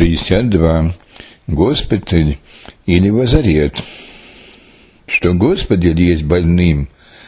62. Госпиталь или лазарет. Что госпиталь есть больным,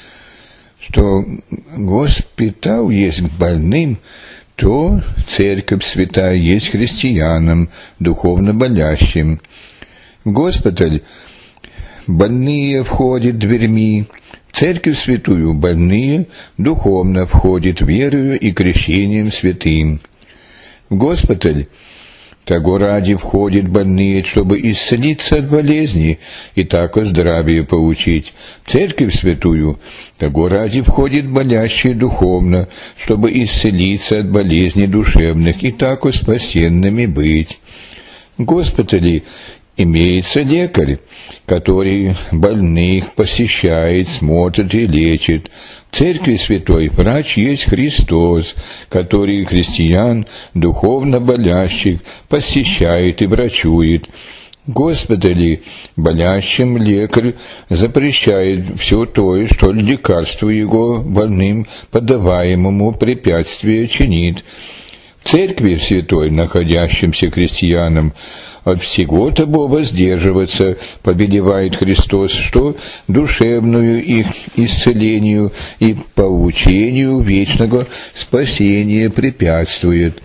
что госпиталь есть больным, то церковь святая есть христианам, духовно болящим. В госпиталь больные входят дверьми, в церковь святую больные духовно входят верою и крещением святым. В госпиталь того ради входят больные, чтобы исцелиться от болезни и так здравие получить. В церковь святую того ради входят болящие духовно, чтобы исцелиться от болезней душевных и так спасенными быть. В госпитале имеется лекарь, который больных посещает, смотрит и лечит. В церкви святой врач есть Христос, который христиан, духовно болящих, посещает и врачует. В госпитале болящим лекарь запрещает все то, что лекарству его больным подаваемому препятствие чинит. В церкви святой, находящимся христианам, от всего того воздерживаться повелевает Христос, что душевную их исцелению и получению вечного спасения препятствует.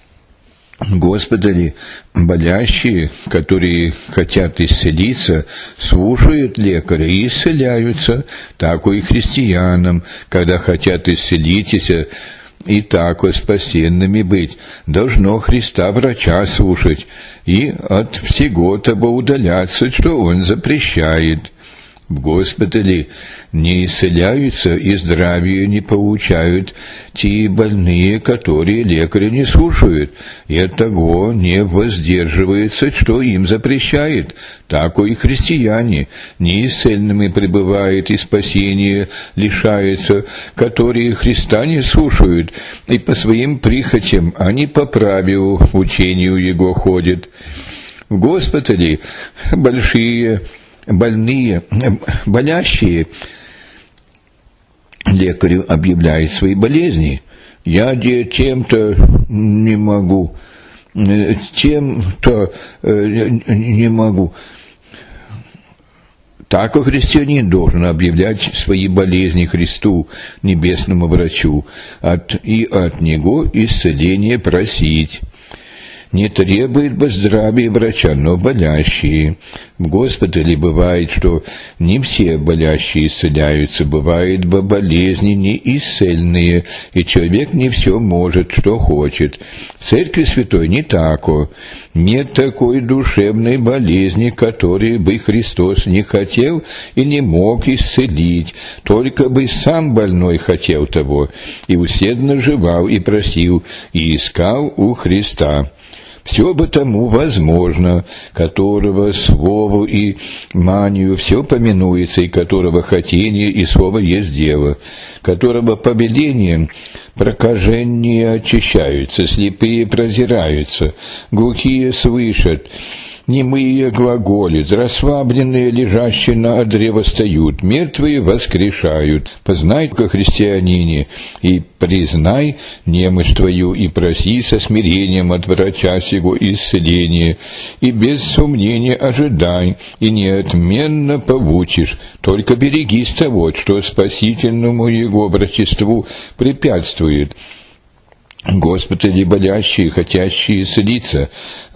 Господи, болящие, которые хотят исцелиться, слушают лекаря и исцеляются, так и христианам, когда хотят исцелиться, и так спасенными быть, должно Христа врача слушать и от всего того удаляться, что Он запрещает. В госпитале не исцеляются и здравия не получают те больные, которые лекаря не слушают, и оттого не воздерживаются, что им запрещает. Так и христиане неисцельными пребывают и спасения лишаются, которые Христа не слушают, и по своим прихотям, а не по правилу учению Его ходят. В госпитале болящие лекарю объявляют свои болезни. Я тем-то не могу, тем-то не могу. Так и христианин должен объявлять свои болезни Христу, небесному врачу, и от Него исцеление просить. Не требует здравия врача, но болящие. В госпитале бывает, что не все болящие исцеляются, бывают болезни неисцельные, и человек не все может, что хочет. В церкви святой не тако. Нет такой душевной болезни, которую бы Христос не хотел и не мог исцелить, только бы сам больной хотел того, и усердно живал и просил, и искал у Христа. Все бы тому возможно, которого слову и манию все поминуется, и которого хотение и слово есть дело, которого повелением прокажения очищаются, слепые прозираются, глухие слышат, немые глаголят, расслабленные, лежащие на одре восстают, мертвые воскрешают. Познай ко христианине и признай немощь твою, и проси со смирением от врача сего исцеления, и без сомнения ожидай, и неотменно получишь, только берегись того, что спасительному его врачеству препятствует. Госпитали болящие, хотящие исцелиться,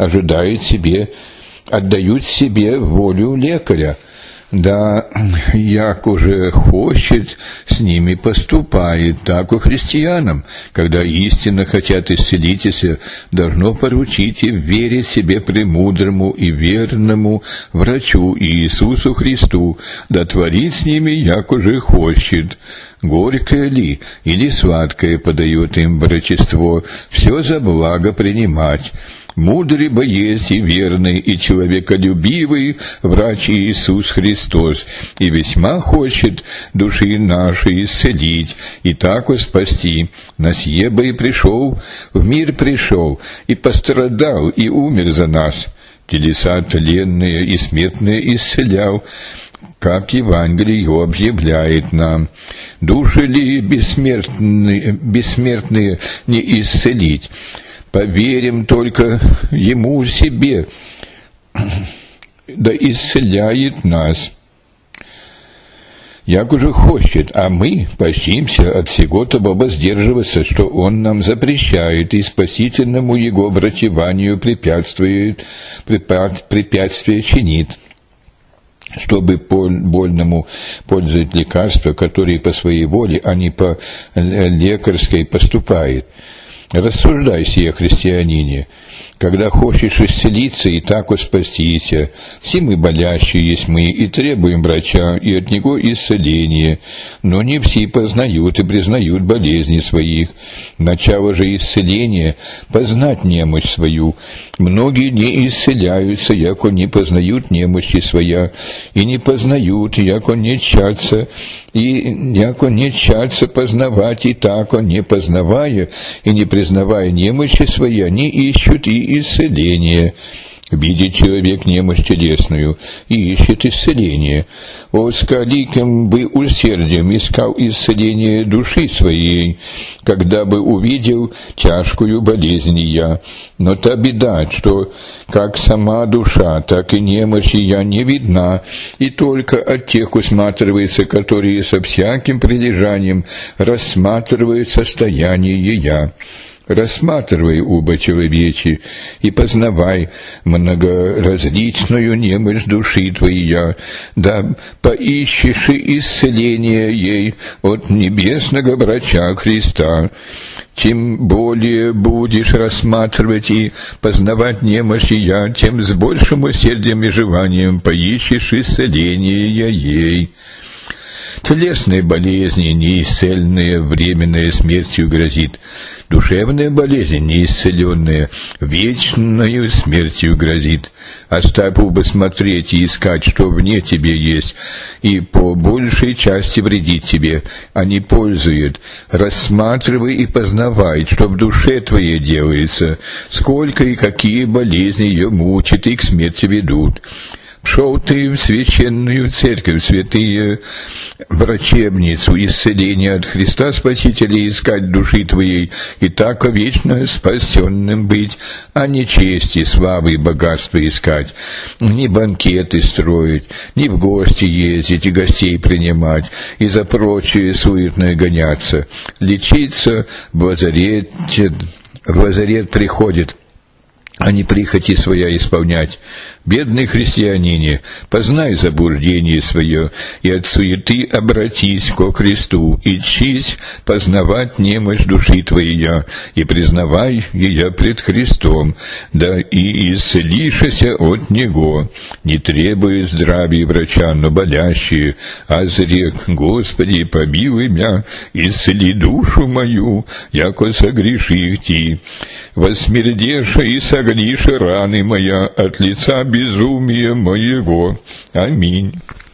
отдают себе волю лекаря. Да, як уже хочет, с ними поступает, так и христианам, когда истинно хотят исцелиться, должно поручить и верить себе премудрому и верному врачу Иисусу Христу, да творит с ними, як уже хочет. Горькое ли или сладкое подает им врачество, все за благо принимать. Мудрый бы есть и верный, и человеколюбивый врач Иисус Христос, и весьма хочет души наши исцелить, и так спасти. На сие бы и пришел, в мир пришел, и пострадал, и умер за нас. Телеса тленные и смертные исцелял, как Евангелие его объявляет нам. Души ли бессмертные не исцелить? поверим только Ему себе, да исцеляет нас. Як уже хочет, а мы постимся от всего того воздерживаться, что Он нам запрещает, и спасительному Его обратеванию препятствие чинит, чтобы больному пользовать лекарства, которые по своей воле, а не по лекарской поступает. Рассуждай сие, христианине, когда хочешь исцелиться и так спастися. Все мы болящие есть мы, и требуем врача, и от него исцеления. Но не все познают и признают болезни своих. Начало же исцеления — познать немощь свою. Многие не исцеляются, яко не познают немощи своя, и не познают, яко не тщатся, и яко не тщатся познавать, и тако, не познавая и не признавая немощи свои, они ищут и исцеление. Видит человек немощь телесную и ищет исцеление. О, с великим бы усердием искал исцеление души своей, когда бы увидел тяжкую болезнь я. Но та беда, что как сама душа, так и немощь я не видна, и только от тех усматривается, которые со всяким прилежанием рассматривают состояние я. Рассматривай оба человечи и познавай многоразличную немощь души твоей, да поищешь исцеление ей от небесного врача Христа. Тем более будешь рассматривать и познавать немощь я, тем с большим усердием и желанием поищешь исцеление ей. Телесные болезни, неисцеленные, временной смертью грозит. Душевная болезнь, неисцеленная, вечною смертью грозит. Оставь бы смотреть и искать, что вне тебе есть, и по большей части вредит тебе, а не пользует. Рассматривай и познавай, что в душе твоей делается, сколько и какие болезни ее мучат и к смерти ведут. Шел ты в священную церковь, святые врачебницу исцеления от Христа Спасителя искать души твоей, и так вечно спасенным быть, а не чести, славы и богатства искать, не банкеты строить, не в гости ездить и гостей принимать, и за прочее суетное гоняться. Лечиться в лазарет приходит, а не прихоти своя исполнять. Бедный христианине, познай заблуждение свое, и от суеты обратись ко Христу, и чись познавать немощь души твоей, и признавай ее пред Христом, да и исцелишься от Него. Не требует здравия врача, но болящие, а зрек: Господи, помилуй мя, исцели душу мою, яко согреших ти. Восмердеша и согниша раны моя от лица безумия моего. Аминь.